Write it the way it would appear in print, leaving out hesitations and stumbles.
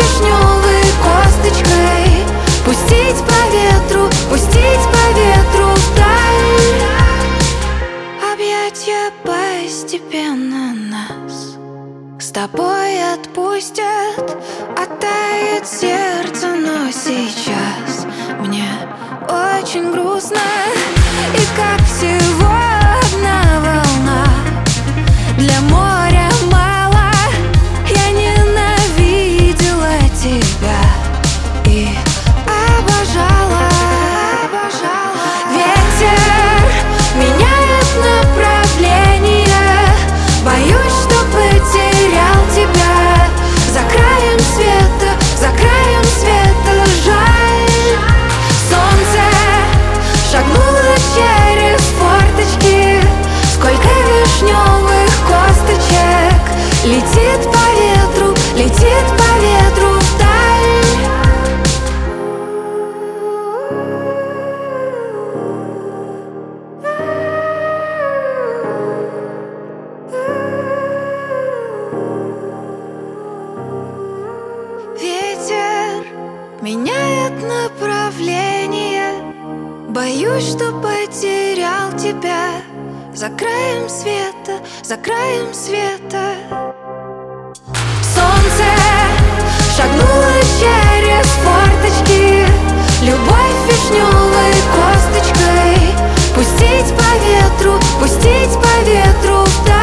вишневой косточкой. Пустить по ветру вдаль. Объятья постепенно нас с тобой отпустят. Оттает сердце, но сейчас мне очень грустно. И как всего одна волна для моря мало. Я ненавидела тебя и обожала. Ветер меняет направление. Боюсь, что потерял тебя. За краем света жаль. Солнце шагнуло через форточки. Сколько вишневых косточек летит по ветру вдаль. Ветер меняет направление. Боюсь, что потерял тебя. За краем света солнце шагнуло через форточки. Любовь вишневой косточкой. Пустить по ветру вдаль.